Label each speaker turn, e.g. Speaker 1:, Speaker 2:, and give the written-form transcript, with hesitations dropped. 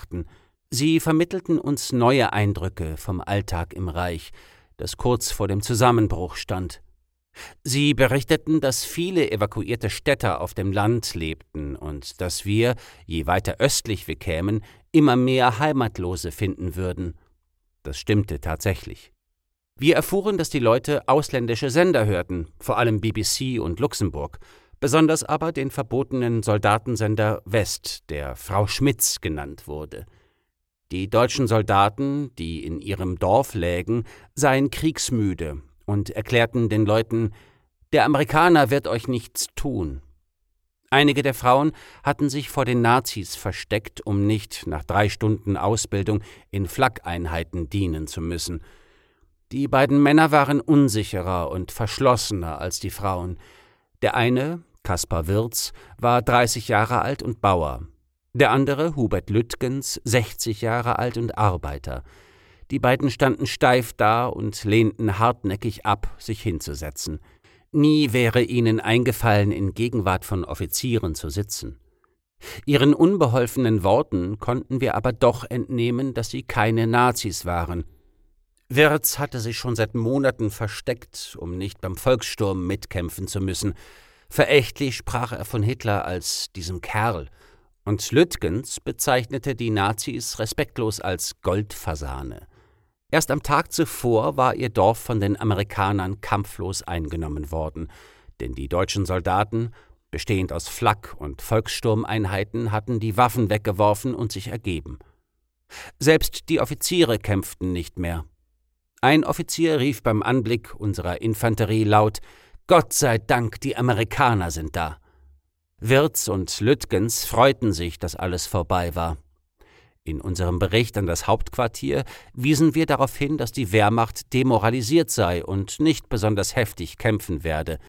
Speaker 1: brachten. Sie vermittelten uns neue Eindrücke vom Alltag im Reich, das kurz vor dem Zusammenbruch stand. Sie berichteten, dass viele evakuierte Städter auf dem Land lebten und dass wir, je weiter östlich wir kämen, immer mehr Heimatlose finden würden. Das stimmte tatsächlich. Wir erfuhren, dass die Leute ausländische Sender hörten, vor allem BBC und Luxemburg, besonders aber den verbotenen Soldatensender West, der Frau Schmitz genannt wurde. Die deutschen Soldaten, die in ihrem Dorf lägen, seien kriegsmüde und erklärten den Leuten, der Amerikaner wird euch nichts tun. Einige der Frauen hatten sich vor den Nazis versteckt, um nicht nach 3 Stunden Ausbildung in Flak-Einheiten dienen zu müssen. Die beiden Männer waren unsicherer und verschlossener als die Frauen. Der eine, Kaspar Wirz, war 30 Jahre alt und Bauer. Der andere, Hubert Lüttgens, 60 Jahre alt und Arbeiter. Die beiden standen steif da und lehnten hartnäckig ab, sich hinzusetzen. Nie wäre ihnen eingefallen, in Gegenwart von Offizieren zu sitzen. Ihren unbeholfenen Worten konnten wir aber doch entnehmen, dass sie keine Nazis waren. Wirz hatte sich schon seit Monaten versteckt, um nicht beim Volkssturm mitkämpfen zu müssen. Verächtlich sprach er von Hitler als diesem Kerl, und Lüttgens bezeichnete die Nazis respektlos als Goldfasane. Erst am Tag zuvor war ihr Dorf von den Amerikanern kampflos eingenommen worden, denn die deutschen Soldaten, bestehend aus Flak- und Volkssturmeinheiten, hatten die Waffen weggeworfen und sich ergeben. Selbst die Offiziere kämpften nicht mehr. Ein Offizier rief beim Anblick unserer Infanterie laut: »Gott sei Dank, die Amerikaner sind da!« Wirz und Lüttgens freuten sich, dass alles vorbei war. In unserem Bericht an das Hauptquartier wiesen wir darauf hin, dass die Wehrmacht demoralisiert sei und nicht besonders heftig kämpfen werde.